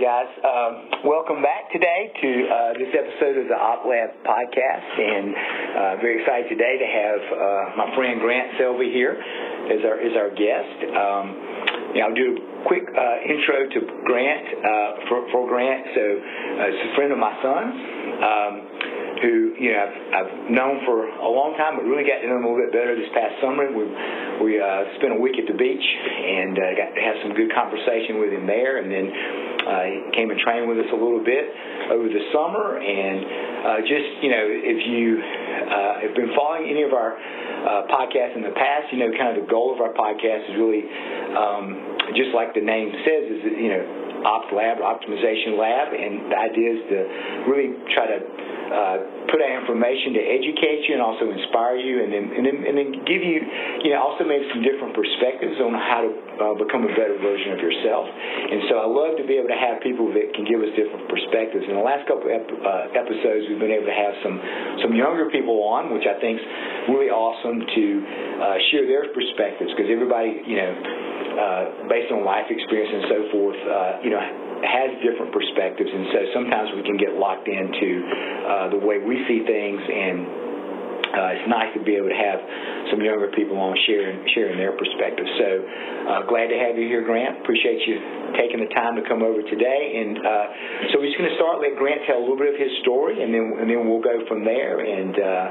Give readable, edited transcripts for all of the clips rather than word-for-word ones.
guys. Welcome back today to this episode of the OpLab podcast, and very excited today to have my friend Grant Selvey here as our guest. I'll do a quick intro to Grant for Grant. So it's a friend of my son's. Who I've known for a long time, but really got to know him a little bit better this past summer. We spent a week at the beach and got to have some good conversation with him there, and then he came and trained with us a little bit over the summer. And if you have been following any of our podcasts in the past, kind of the goal of our podcast is really just like the name says, is OpLab, Optimization Lab, and the idea is to really try to put out information to educate you and also inspire you, and then give you, also maybe some different perspectives on how to become a better version of yourself. And so I love to be able to have people that can give us different perspectives. In the last couple of episodes, we've been able to have some younger people on, which I think is really awesome to share their perspectives, because everybody, based on life experience and so forth, has different perspectives, and so sometimes we can get locked into the way we see things, and it's nice to be able to have some younger people on sharing their perspectives. So glad to have you here, Grant. Appreciate you taking the time to come over today. And so we're just going to start. Let Grant tell a little bit of his story, and then we'll go from there. And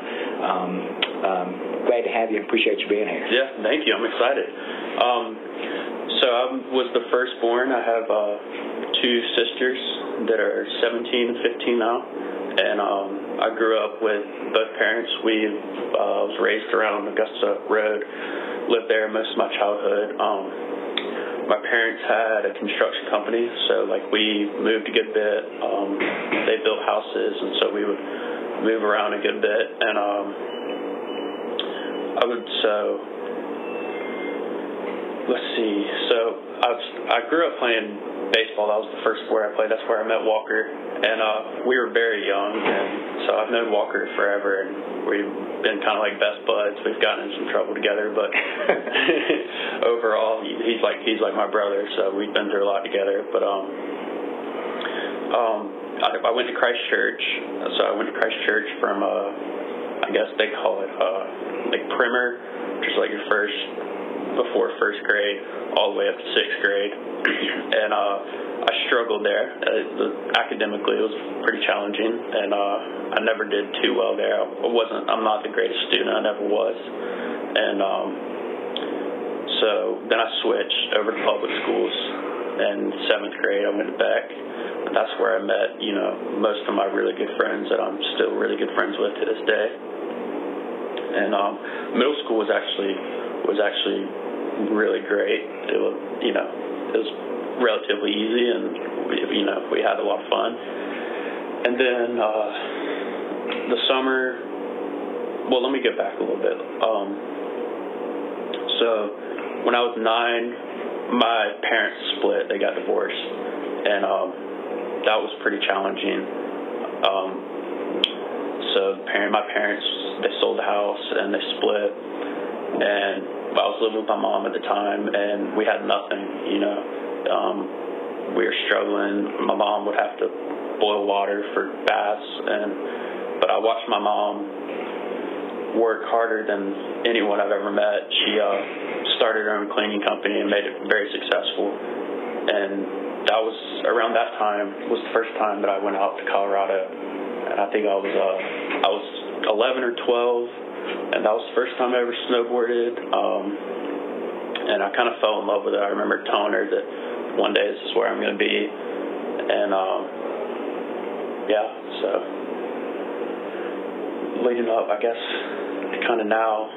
glad to have you. Appreciate you being here. Yeah, thank you. I'm excited. So I was the firstborn. I have two sisters that are 17 and 15 now, and I grew up with both parents. We was raised around Augusta Road, lived there most of my childhood. My parents had a construction company, so we moved a good bit. They built houses, and so we would move around a good bit. And let's see. So I grew up playing baseball. That was the first sport I played. That's where I met Walker, and we were very young, and so I've known Walker forever, and we've been kind of like best buds. We've gotten in some trouble together, but overall, he's like my brother. So we've been through a lot together. But I went to Christ Church. So I went to Christ Church from I guess they call it primer, which is your before first grade, all the way up to sixth grade, and I struggled there. Academically, it was pretty challenging, and I never did too well there. I'm not the greatest student. I never was, and so then I switched over to public schools. In seventh grade, I went to Beck, and that's where I met most of my really good friends that I'm still really good friends with to this day. And middle school was actually really great. It was it was relatively easy, and we had a lot of fun. And then the summer, well, let me get back a little bit. So when I was 9, my parents split. They got divorced, and that was pretty challenging. So my parents, they sold the house and they split, and I was living with my mom at the time, and we had nothing, we were struggling. My mom would have to boil water for baths, but I watched my mom work harder than anyone I've ever met. She started her own cleaning company and made it very successful, and that was around that time was the first time that I went out to Colorado, and I think I was 11 or 12. And that was the first time I ever snowboarded, and I kind of fell in love with it. I remember telling her that one day this is where I'm going to be, and so leading up, I guess, to kind of now,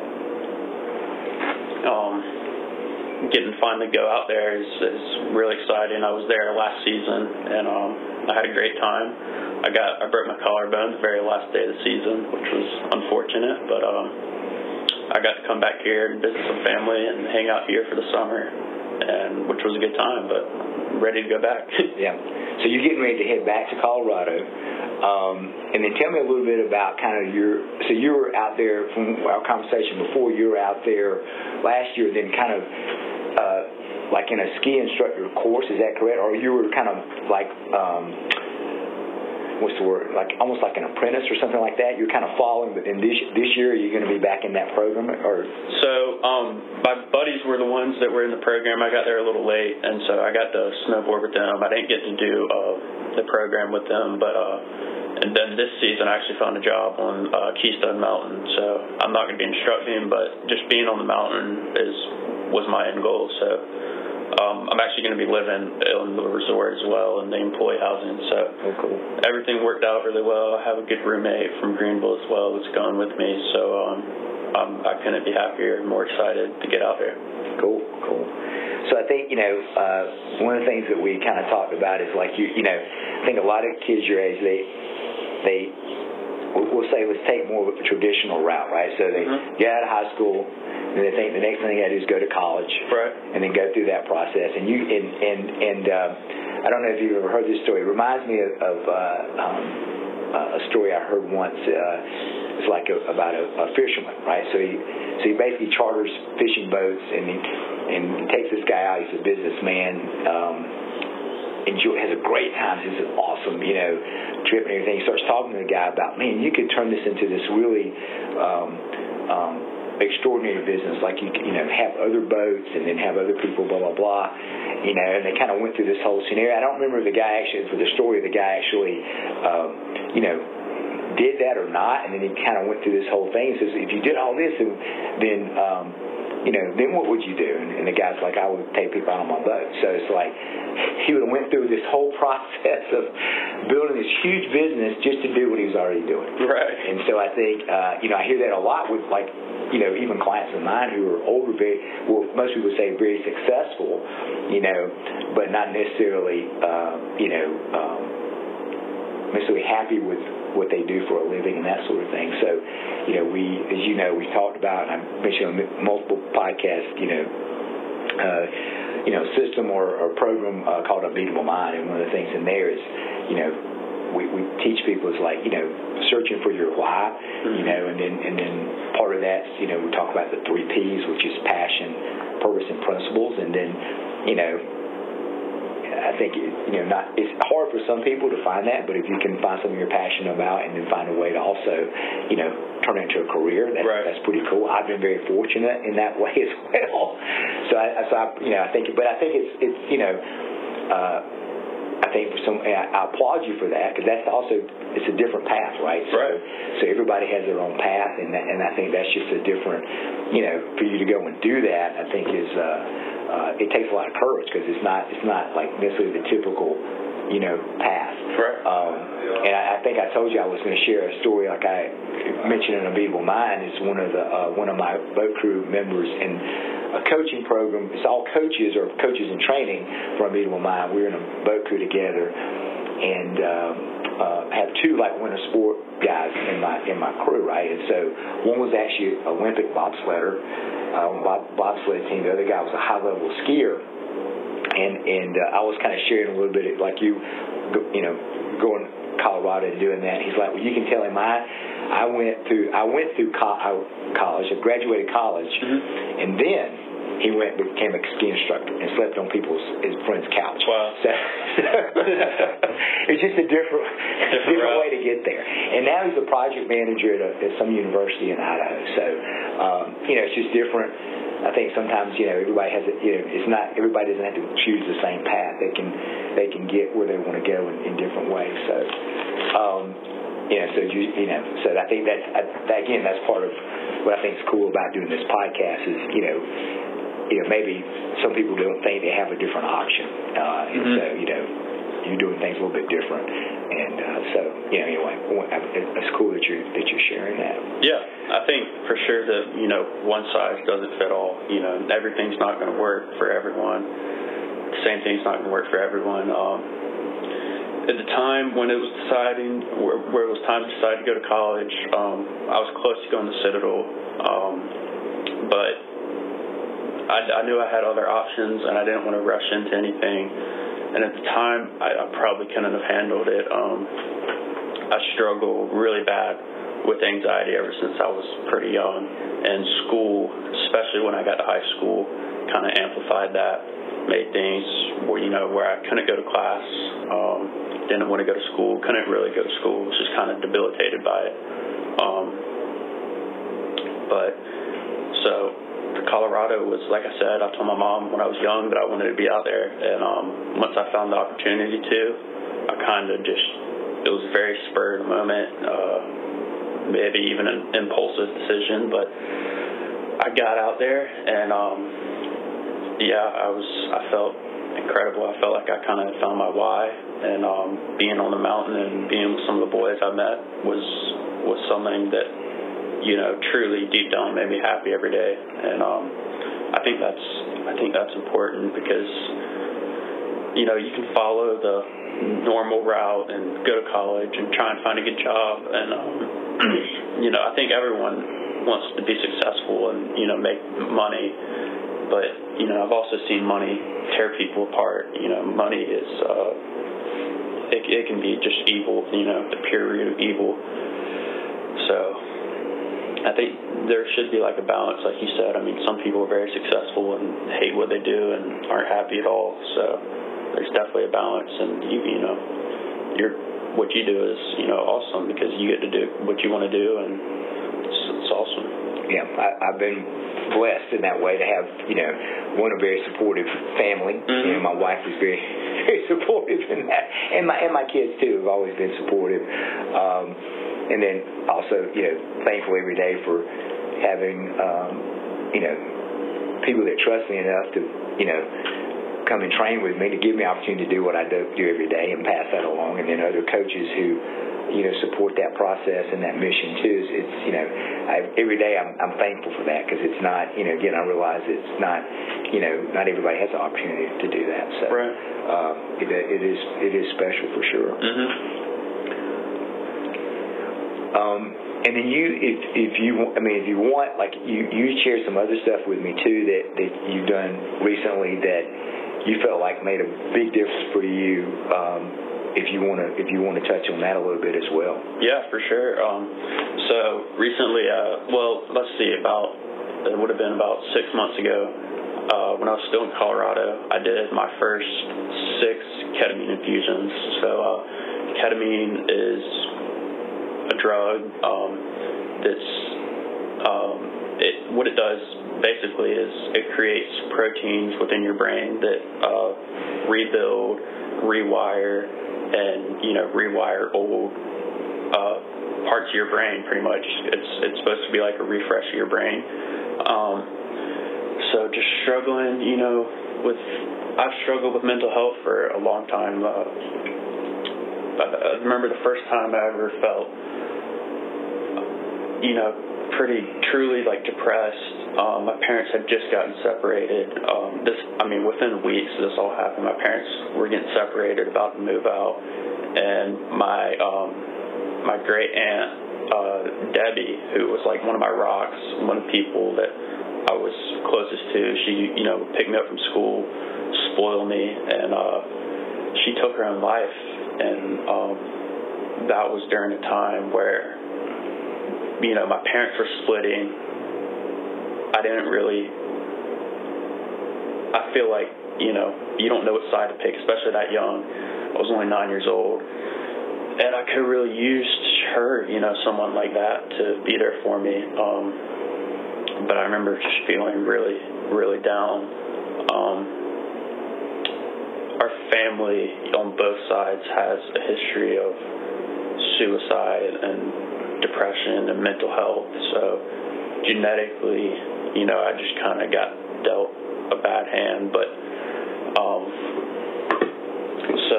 getting finally go out there is really exciting. I was there last season, and I had a great time. I broke my collarbone the very last day of the season, which was unfortunate, but I got to come back here and visit some family and hang out here for the summer, and which was a good time, but I'm ready to go back. Yeah. So you're getting ready to head back to Colorado, and then tell me a little bit about kind of so you were out there, from our conversation before, you were out there last year, then kind of like in a ski instructor course, is that correct? Or you were kind of like, what's the word? Like almost like an apprentice or something like that. You're kind of following, but in this year, you're going to be back in that program, or? So my buddies were the ones that were in the program. I got there a little late, and so I got to snowboard with them. I didn't get to do the program with them, but and then this season I actually found a job on Keystone Mountain. So I'm not going to be instructing, but just being on the mountain was my end goal. So I'm actually going to be living in the resort as well in the employee housing. So cool. Everything worked out really well. I have a good roommate from Greenville as well that's going with me. So I couldn't be happier and more excited to get out there. Cool. So I think, one of the things that we kind of talked about is like, I think a lot of kids your age, we'll say, let's take more of a traditional route, right? So they get out of high school, and they think the next thing they got to do is go to college, right? And then go through that process. And I don't know if you've ever heard this story. It reminds me of a story I heard once. It's like about a fisherman, right? So he basically charters fishing boats, and he takes this guy out. He's a businessman. Has a great time. It's an awesome, trip and everything. He starts talking to the guy about, man, you could turn this into this really extraordinary business. Like you have other boats and then have other people, blah blah blah. And they kind of went through this whole scenario. I don't remember if the guy actually, for the story, the guy actually, did that or not. And then he kind of went through this whole thing. He says, if you did all this, then then what would you do? And the guy's like, I would take people out on my boat. So it's like he would have went through this whole process of building this huge business just to do what he was already doing. Right. And so I think, I hear that a lot with even clients of mine who are older, most people say very successful, but not necessarily, necessarily happy with what they do for a living and that sort of thing. So, we talked about, and I mentioned on multiple podcasts, system or program called Unbeatable Mind, and one of the things in there is, we teach people is like, searching for your why, and then part of that, we talk about the 3 Ps, which is passion, purpose, and principles, and then, I think it's hard for some people to find that, but if you can find something you're passionate about and then find a way to also, turn it into a career, that's pretty cool. I've been very fortunate in that way as well. I think for some, I applaud you for that, because that's also, it's a different path, right? So everybody has their own path, and I think that's just a different, for you to go and do that, I think is, it takes a lot of courage, because it's not like necessarily the typical, path. Right. And I think I told you I was going to share a story, like I mentioned in Unbeatable Mind, is one of my boat crew members in a coaching program. It's all coaches or coaches in training for Unbeatable Mind. We're in a boat crew together, and have 2 like winter sport guys in my crew, right? And so one was actually an Olympic bobsledder, bobsled team. The other guy was a high level skier, and I was kind of sharing a little bit like you, going to Colorado and doing that. He's like, well, you can tell him I went through college, I graduated college, and then he became a ski instructor and slept on his friend's couch. Wow. So it's just a different way to get there. And now he's a project manager at some university in Idaho. So it's just different. I think sometimes everybody has it's not, everybody doesn't have to choose the same path. They can get where they want to go in different ways. So so I think that's part of what I think is cool about doing this podcast is maybe some people don't think they have a different option, and so you're doing things a little bit different, and anyway, it's cool that you're sharing that. Yeah, I think for sure that one size doesn't fit all. Everything's not going to work for everyone. The same thing's not going to work for everyone. At the time when it was deciding where it was time to decide to go to college, I was close to going to Citadel, but I knew I had other options, and I didn't want to rush into anything. And at the time, I probably couldn't have handled it. I struggled really bad with anxiety ever since I was pretty young. And school, especially when I got to high school, kind of amplified that, made things where I couldn't go to class, didn't want to go to school, couldn't really go to school, was just kind of debilitated by it. But so Colorado was, like I said, I told my mom when I was young that I wanted to be out there, and once I found the opportunity to, I kind of just, it was very spur of the moment, maybe even an impulsive decision, but I got out there, and I felt incredible. I felt like I kind of found my why, and being on the mountain and being with some of the boys I met was something that, truly deep down made me happy every day. And I think that's important, because you can follow the normal route and go to college and try and find a good job, and I think everyone wants to be successful and make money, but I've also seen money tear people apart. Money is it can be just evil, the pure root of evil. So I think there should be like a balance, like you said. I mean, some people are very successful and hate what they do and aren't happy at all. So there's definitely a balance, and what you do is awesome, because you get to do what you want to do, and it's awesome. Yeah, I've been blessed in that way to have a very supportive family. Mm-hmm. My wife is very very supportive in that, and my kids too have always been supportive. And then also thankful every day for having people that trust me enough to come and train with me, to give me opportunity to do what I do every day and pass that along, and then other coaches who support that process and that mission too. It's every day I'm thankful for that, because it's not again, I realize it's not not everybody has the opportunity to do that. So right. It is special for sure. Mm-hmm. And then if you want, like you share some other stuff with me too that you've done recently that you felt like made a big difference for you. If you want to touch on that a little bit as well. Yeah, for sure. So recently, let's see, it would have been about 6 months ago, when I was still in Colorado, I did my first 6 ketamine infusions. So ketamine is a drug what it does basically is it creates proteins within your brain that rebuild, rewire, and rewire old parts of your brain. Pretty much, it's supposed to be like a refresh of your brain. So just struggling, I've struggled with mental health for a long time. I remember the first time I ever felt, pretty truly like depressed. My parents had just gotten separated. Within weeks this all happened. My parents were getting separated, about to move out, and my great aunt Debbie, who was like one of my rocks, one of the people that I was closest to, she picked me up from school, spoiled me, and she took her own life. And that was during a time where my parents were splitting. I feel like, you don't know what side to pick, especially that young. I was only 9 years old. And I could have really used her, someone like that to be there for me. But I remember just feeling really, really down. Our family on both sides has a history of suicide and depression and mental health. So genetically, I just kind of got dealt a bad hand. But so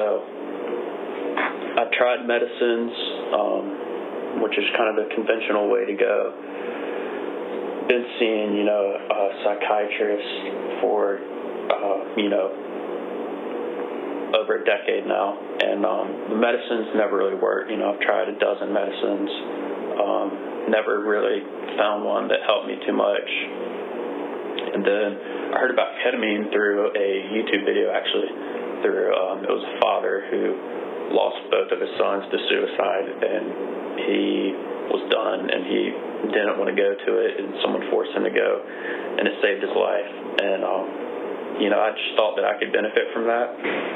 I tried medicines, which is kind of the conventional way to go. Been seeing, a psychiatrist for, over a decade now, and the medicines never really work. I've tried a dozen medicines, never really found one that helped me too much. And then I heard about ketamine through a YouTube video, actually, through it was a father who lost both of his sons to suicide, and he was done, and he didn't want to go to it, and someone forced him to go, and it saved his life. And I just thought that I could benefit from that.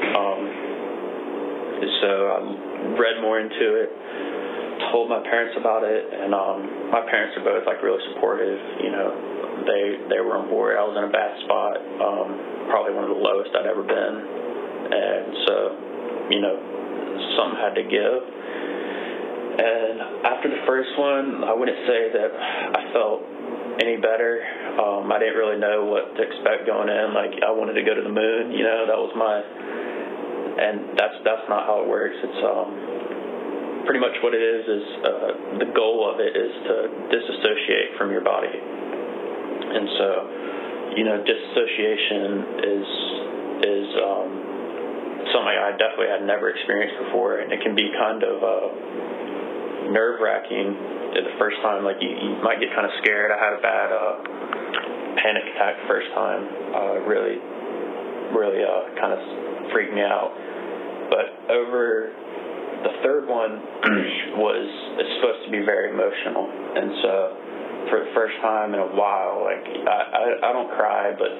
So I read more into it, told my parents about it, and my parents are both really supportive. They were on board. I was in a bad spot, probably one of the lowest I'd ever been, and so something had to give. And after the first one, I wouldn't say that I felt any better. I didn't really know what to expect going in. I wanted to go to the moon. That was and that's not how it works. It's pretty much what it is the goal of it is to disassociate from your body. And so, disassociation is something I definitely had never experienced before, and it can be kind of nerve-wracking the first time. You might get kind of scared. I had a bad panic attack the first time. Really kind of freaked me out. But over the third one it's supposed to be very emotional, and so for the first time in a while, I don't cry, but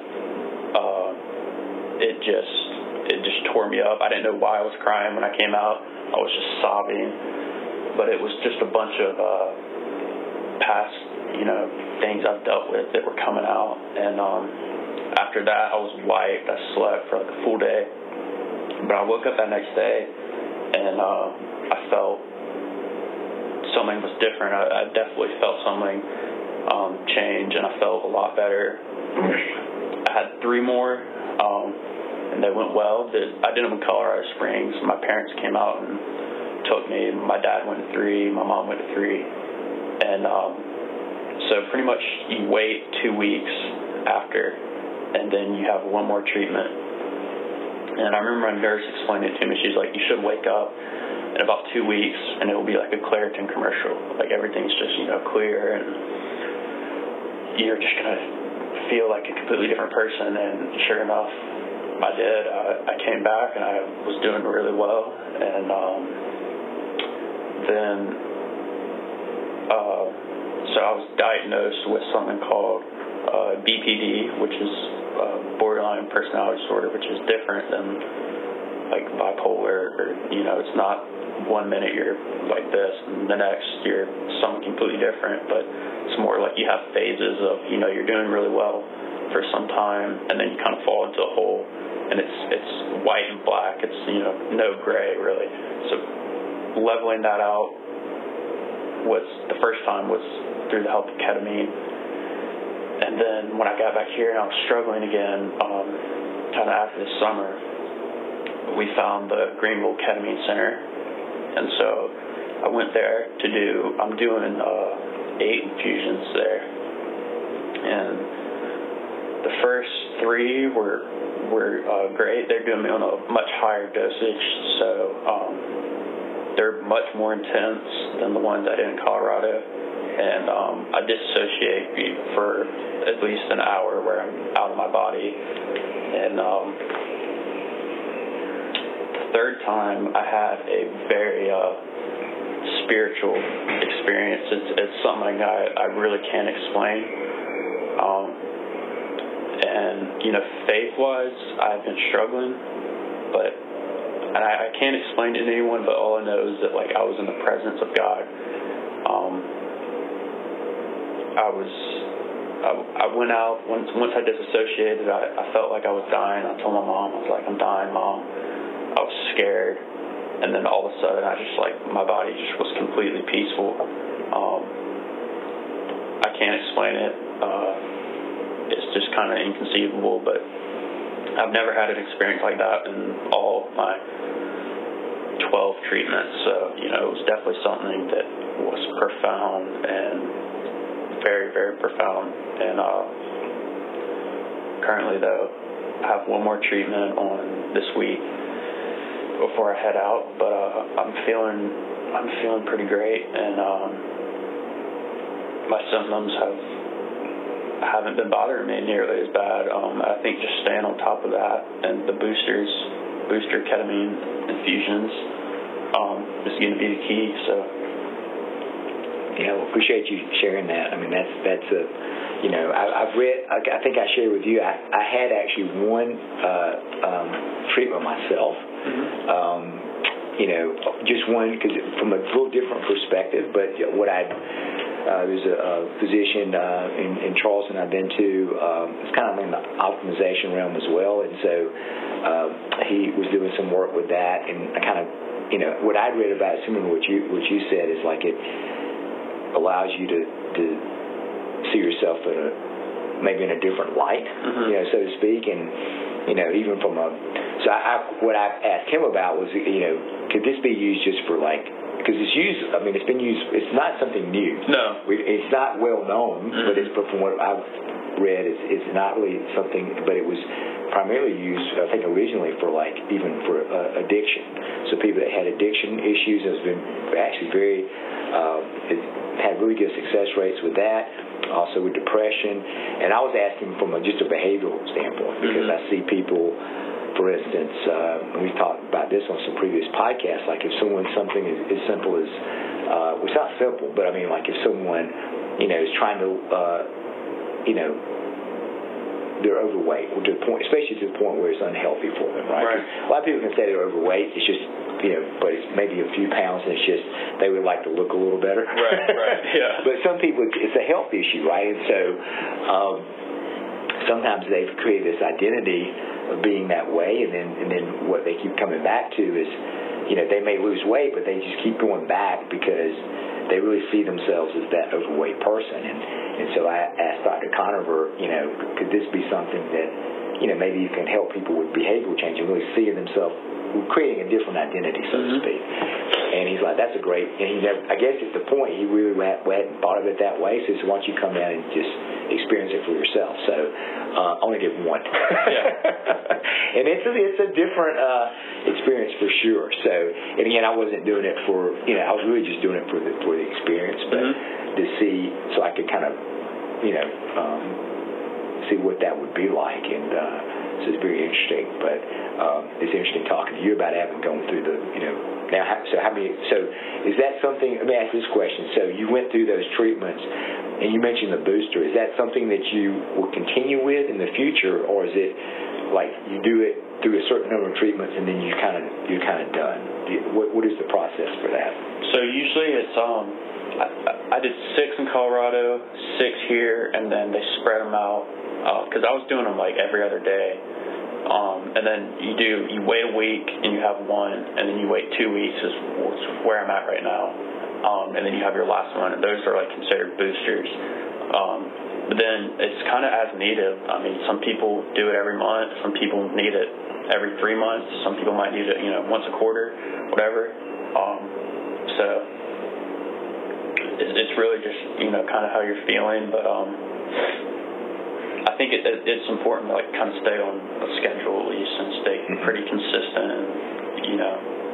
it just tore me up. I didn't know why I was crying when I came out. I was just sobbing, but it was just a bunch of past things I've dealt with that were coming out. And after that, I was wiped. I slept for a full day, but I woke up that next day, and I felt something was different. I definitely felt something change, and I felt a lot better. I had 3 more, and they went well. I did them in Colorado Springs. My parents came out and took me. My dad went to 3, my mom went to 3, and so pretty much you wait 2 weeks after, and then you have 1 more treatment. And I remember my nurse explained it to me. She's like, you should wake up in about 2 weeks, and it will be like a Claritin commercial. Everything's just, clear, and you're just going to feel like a completely different person. And sure enough, I did. I came back, and I was doing really well. And then, so I was diagnosed with something called BPD, which is borderline personality disorder, which is different than bipolar, or it's not 1 minute you're like this and the next you're something completely different, but it's more like you have phases of you're doing really well for some time, and then you kind of fall into a hole, and it's white and black. It's no gray really. So leveling that out was the first time was through the help of ketamine. And then when I got back here and I was struggling again, kind of after the summer, we found the Greenville Ketamine Center. And so I went there I'm doing 8 infusions there. And the first 3 were great. They're doing me on a much higher dosage, so they're much more intense than the ones I did in Colorado. And I dissociate for at least an hour where I'm out of my body. And the third time, I had a very spiritual experience. It's something I really can't explain. And faith-wise, I've been struggling, but I can't explain it to anyone. But all I know is that I was in the presence of God. I went out once I disassociated. I felt like I was dying. I told my mom, I was like, I'm dying, Mom. I was scared, and then all of a sudden, I just my body just was completely peaceful. I can't explain it. It's just kind of inconceivable, but I've never had an experience like that in all my 12 treatments. So it was definitely something that was profound and very, very profound. And currently, though, I have 1 more treatment on this week before I head out. But I'm feeling pretty great, and my symptoms haven't been bothering me nearly as bad. I think just staying on top of that and the booster ketamine infusions is going to be the key. So. Yeah, well, appreciate you sharing that. I mean, that's a, you know, I've read. I think I shared with you. I had actually one treatment myself. You know, just one, because from a little different perspective. But what there's a physician in Charleston I've been to. It's kind of in the optimization realm as well, and so he was doing some work with that. And I kind of, you know, what I'd read about, similar to what you said, is like it allows you to see yourself maybe in a different light, you know, so to speak, and you know, even from what I asked him about was, you know, could this be used just for like, because it's used, I mean, it's been used, it's not something new. No. It's not well known, but from what I've read, it's not really something, but it was primarily used, I think, originally for like, even for addiction. So people that had addiction issues, has been actually very, it had really good success rates with that, also with depression. And I was asking from just a behavioral standpoint, because I see people, for instance, we've talked about this on some previous podcasts, like if something as simple as, well, it's not simple, but I mean, like if someone, you know, is trying to, you know, they're overweight, or to the point, especially to the point where it's unhealthy for them, right? A lot of people can say they're overweight, it's just, you know, but it's maybe a few pounds, and it's just they would like to look a little better. Right, yeah. But some people, it's a health issue, right? And so sometimes they've created this identity of being that way, and then what they keep coming back to is, you know, they may lose weight, but they just keep going back because they really see themselves as that overweight person. And so I asked Dr. Conover, you know, could this be something that, you know, maybe you can help people with behavioral change and really seeing themselves, creating a different identity, so to speak. And he's like, that's a great, and he never, I guess at the point, he really hadn't thought of it that way, so why don't you come in and just experience it for yourself. So I only did one. And it's a different experience for sure. So, and again, I wasn't doing it for, you know, I was really just doing it for the experience, but to see, so I could kind of, you know, see what that would be like. And so it's very interesting. But it's interesting talking to you about having gone through the, you know, now, so is that something, let me ask this question. So you went through those treatments, and you mentioned the booster. Is that something that you will continue with in the future, or is it like you do it through a certain number of treatments and then you're kind of done? What is the process for that? So usually it's I did 6 in Colorado, 6 here, and then they spread them out because I was doing them like every other day. And then you wait a week and you have one, and then you wait 2 weeks is where I'm at right now. And then you have your last one, and those are like considered boosters. But then it's kind of as needed. I mean, some people do it every month. Some people need it every 3 months. Some people might need it, you know, once a quarter, whatever. So it's really just, you know, kind of how you're feeling. But I think it's important to like kind of stay on a schedule at least and stay pretty consistent. And, you know,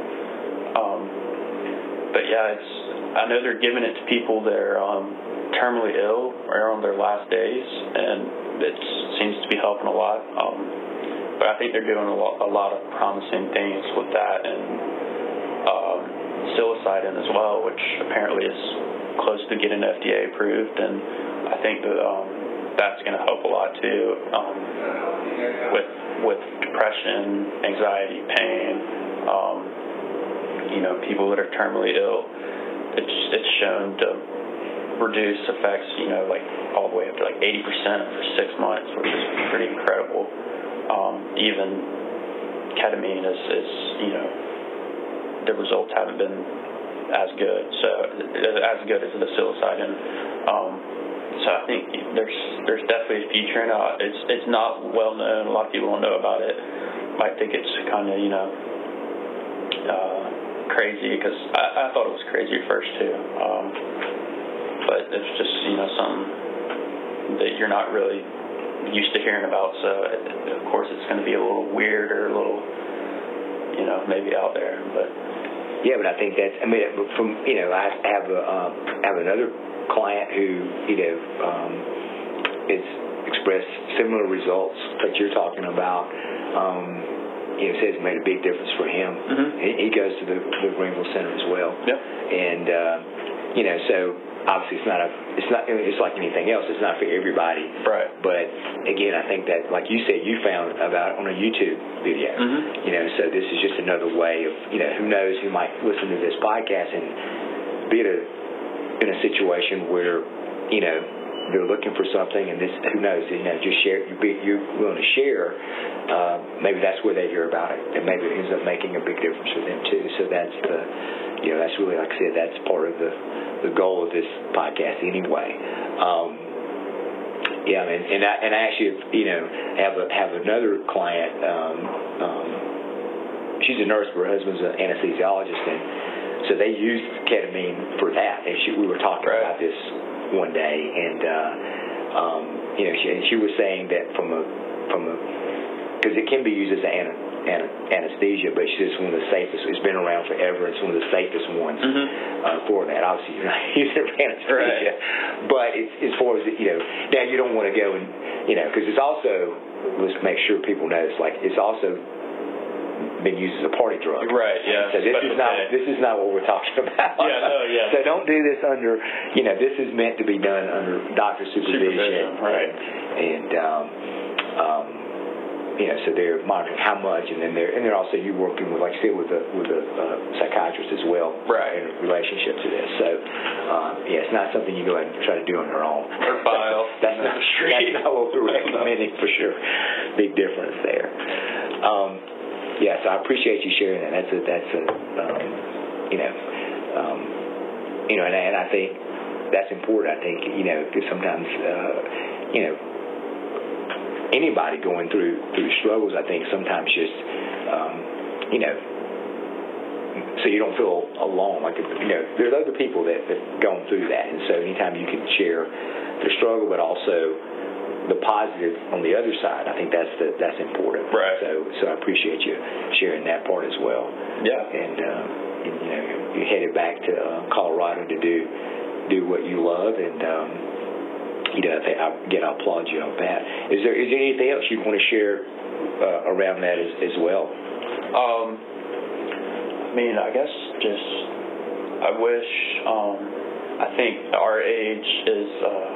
but yeah, I know they're giving it to people that are terminally ill or on their last days, and it seems to be helping a lot. But I think they're doing a lot of promising things with that, and psilocybin as well, which apparently is close to getting FDA approved, and I think that that's going to help a lot too with depression, anxiety, pain. You know, people that are terminally ill, it's shown to reduce effects, you know, like all the way up to like 80% for 6 months, which is pretty incredible. Even ketamine is, you know, the results haven't been as good, so as good as the psilocybin. So I think there's definitely a future in it. It's not well known. A lot of people don't know about it. Might think it's kind of, you know, crazy, because I thought it was crazy at first too. But it's just, you know, something that you're not really used to hearing about. So of course it's going to be a little weird or a little, you know, maybe out there. But yeah, but I think that's, I mean, from, you know, I have another client who, you know, has expressed similar results that you're talking about. says it made a big difference for him. He goes to the Greenville Center as well. Yep. And so obviously it's like anything else. It's not for everybody. Right. But again, I think that, like you said, you found about it on a YouTube video. So this is just another way of, who knows who might listen to this podcast and be in a situation where, they're looking for something, and this, who knows, just share. You're willing to share. Maybe that's where they hear about it, and maybe it ends up making a big difference for them too. So that's that's really, like I said, that's part of the goal of this podcast anyway. And I actually, have another client. She's a nurse, but her husband's an anesthesiologist, and so they used ketamine for that. And we were talking about this one day, and she was saying that from a because it can be used as anesthesia, but she says it's one of the safest. It's been around forever. It's one of the safest ones for that. Obviously, you're not using it for anesthesia, but it's as far as now you don't want to go and because it's also, let's make sure people know, it's also been used as a party drug. Right, yeah. So this is not what we're talking about. So don't do this under, this is meant to be done under doctor supervision. Right. And so they're monitoring how much, and then they're also working with, like I said, with a psychiatrist as well. Right. In relationship to this. So it's not something you go ahead and try to do on your own. Or file. That's not what we're recommending for sure. Big difference there. So I appreciate you sharing that. And I think that's important. I think because sometimes anybody going through struggles, I think sometimes just so you don't feel alone. Like there's other people that have gone through that, and so anytime you can share the struggle, but also the positive on the other side, I think that's important. Right. So I appreciate you sharing that part as well. Yeah. And you headed back to Colorado to do what you love, and I applaud you on that. Is there anything else you want to share around that as well? I guess just I wish I think our age is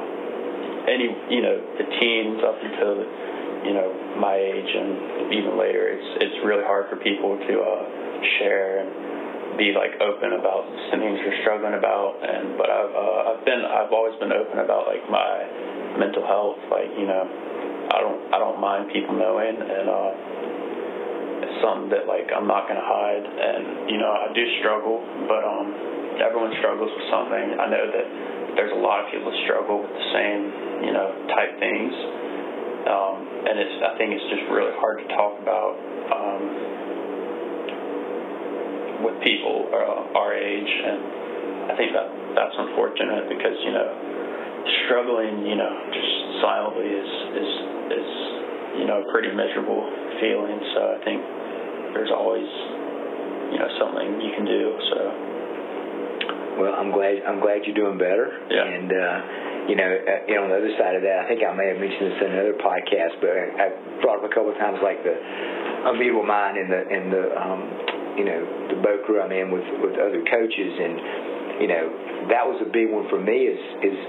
the teens up until my age and even later, it's really hard for people to share and be open about some things they're struggling about. But I've always been open about my mental health. I don't mind people knowing, and it's something that I'm not going to hide. And I do struggle, but everyone struggles with something. I know that there's a lot of people that struggle with the same type things, and I think it's just really hard to talk about with people our age, and I think that's unfortunate because struggling just silently is a pretty miserable feeling. So I think there's always something you can do. So. Well, I'm glad you're doing better. Yeah. And on the other side of that, I think I may have mentioned this in another podcast, but I brought up a couple of times the Unbeatable Mind and the boat crew I'm in with other coaches, and that was a big one for me. Is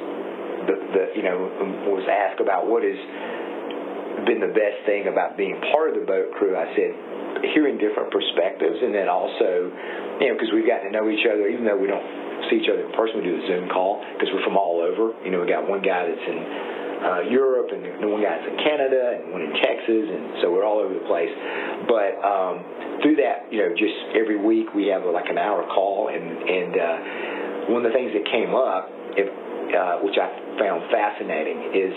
was asked about what has been the best thing about being part of the boat crew. I said hearing different perspectives, and then also because we've gotten to know each other, even though we don't see each other in person, we do a Zoom call because we're from all over. We got one guy that's in Europe, and one guy that's in Canada, and one in Texas, and so we're all over the place. But through that, just every week we have an hour call, and one of the things that came up, which I found fascinating, is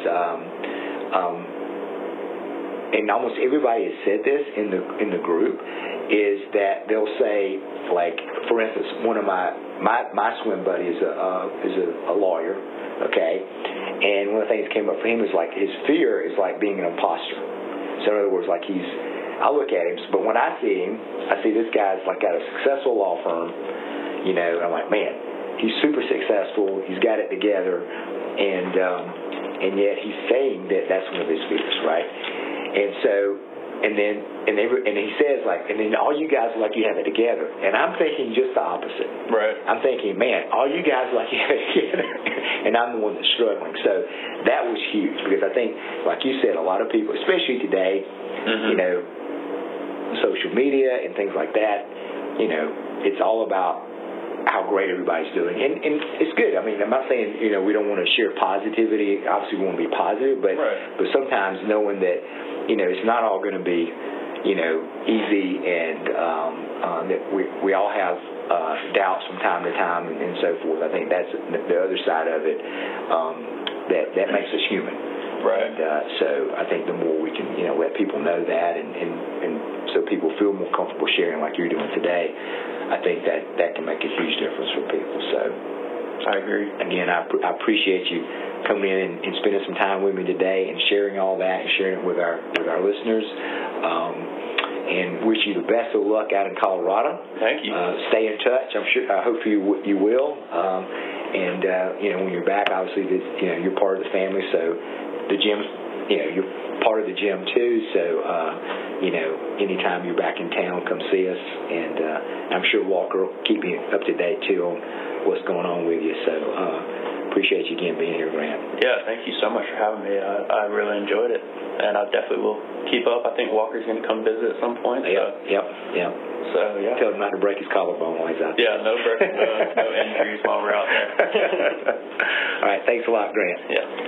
and almost everybody has said this in the group, is that they'll say, for instance, one of my swim buddy is a lawyer, okay, and one of the things that came up for him is his fear is being an imposter. So in other words, I look at him, but when I see him, I see this guy's got a successful law firm, and I'm like, man, he's super successful, he's got it together, and yet he's saying that that's one of his fears, right? And so and he says and then all you guys are like you have it together, and I'm thinking just the opposite. Right. I'm thinking, man, all you guys are like you have it together, and I'm the one that's struggling. So that was huge, because I think, like you said, a lot of people, especially today, social media and things like that, it's all about how great everybody's doing, and it's good. I mean, I'm not saying we don't want to share positivity. Obviously, we want to be positive, but sometimes knowing that it's not all going to be easy, and that we all have doubts from time to time and so forth. I think that's the other side of it. That makes us human. Right. And so I think the more we can, let people know that, and so people feel more comfortable sharing like you're doing today, I think that can make a huge difference for people. So I agree. Again, I appreciate you coming in and spending some time with me today and sharing all that and sharing it with our listeners. And wish you the best of luck out in Colorado. Thank you. Stay in touch. I'm sure. I hope you will. And when you're back, obviously, you're part of the family. So the gym, you're part of the gym too. So anytime you're back in town, come see us. And I'm sure Walker will keep you up to date too on what's going on with you. So appreciate you again being here, Grant. Yeah, thank you so much for having me. I really enjoyed it, and I definitely will keep up. I think Walker's going to come visit at some point. Yep. So, yeah. Tell him not to break his collarbone while he's out there. Yeah, no breaking bones, no injuries while we're out there. All right, thanks a lot, Grant. Yeah.